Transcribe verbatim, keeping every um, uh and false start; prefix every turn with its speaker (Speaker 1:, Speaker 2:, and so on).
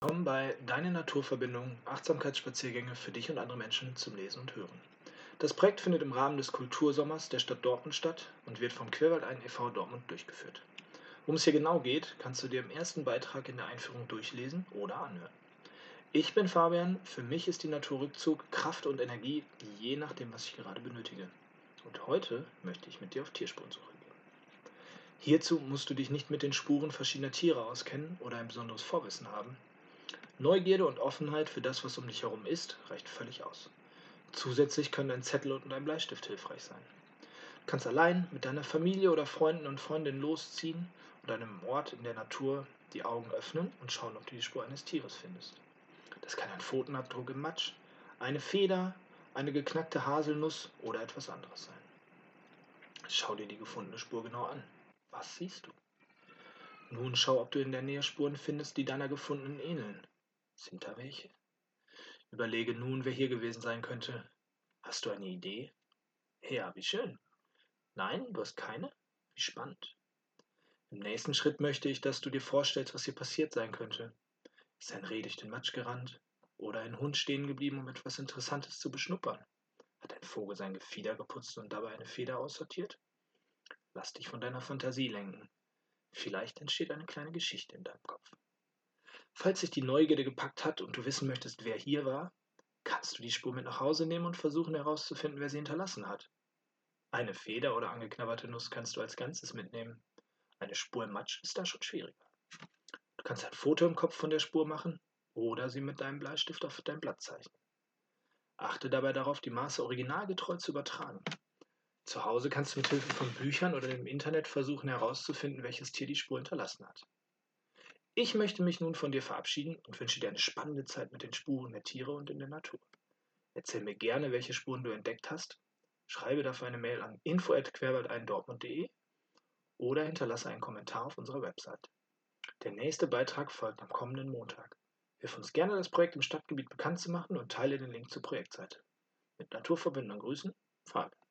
Speaker 1: Willkommen bei Deine Naturverbindung, Achtsamkeitsspaziergänge für dich und andere Menschen zum Lesen und Hören. Das Projekt findet im Rahmen des Kultursommers der Stadt Dortmund statt und wird vom Querwaldein e V Dortmund durchgeführt. Worum es hier genau geht, kannst du dir im ersten Beitrag in der Einführung durchlesen oder anhören. Ich bin Fabian, für mich ist die Natur Rückzug, Kraft und Energie, je nachdem, was ich gerade benötige. Und heute möchte ich mit dir auf Tierspurensuche gehen. Hierzu musst du dich nicht mit den Spuren verschiedener Tiere auskennen oder ein besonderes Vorwissen haben. Neugierde und Offenheit für das, was um dich herum ist, reicht völlig aus. Zusätzlich können ein Zettel und ein Bleistift hilfreich sein. Du kannst allein, mit deiner Familie oder Freunden und Freundinnen losziehen und an einem Ort in der Natur die Augen öffnen und schauen, ob du die Spur eines Tieres findest. Das kann ein Pfotenabdruck im Matsch, eine Feder, eine geknackte Haselnuss oder etwas anderes sein. Schau dir die gefundene Spur genau an. Was siehst du? Nun schau, ob du in der Nähe Spuren findest, die deiner gefundenen ähneln. Sind da welche? Überlege nun, wer hier gewesen sein könnte. Hast du eine Idee? Ja, wie schön. Nein, du hast keine? Wie spannend. Im nächsten Schritt möchte ich, dass du dir vorstellst, was hier passiert sein könnte. Ist ein Reh durch den Matsch gerannt? Oder ein Hund stehen geblieben, um etwas Interessantes zu beschnuppern? Hat ein Vogel sein Gefieder geputzt und dabei eine Feder aussortiert? Lass dich von deiner Fantasie lenken. Vielleicht entsteht eine kleine Geschichte in deinem Kopf. Falls dich die Neugierde gepackt hat und du wissen möchtest, wer hier war, kannst du die Spur mit nach Hause nehmen und versuchen herauszufinden, wer sie hinterlassen hat. Eine Feder oder angeknabberte Nuss kannst du als Ganzes mitnehmen. Eine Spur im Matsch ist da schon schwieriger. Du kannst ein Foto im Kopf von der Spur machen oder sie mit deinem Bleistift auf dein Blatt zeichnen. Achte dabei darauf, die Maße originalgetreu zu übertragen. Zu Hause kannst du mit Hilfe von Büchern oder dem Internet versuchen herauszufinden, welches Tier die Spur hinterlassen hat. Ich möchte mich nun von dir verabschieden und wünsche dir eine spannende Zeit mit den Spuren der Tiere und in der Natur. Erzähl mir gerne, welche Spuren du entdeckt hast. Schreibe dafür eine Mail an info at querwaldeindortmund punkt de oder hinterlasse einen Kommentar auf unserer Website. Der nächste Beitrag folgt am kommenden Montag. Hilf uns gerne, das Projekt im Stadtgebiet bekannt zu machen und teile den Link zur Projektseite. Mit naturverbundenen Grüßen, Fabian.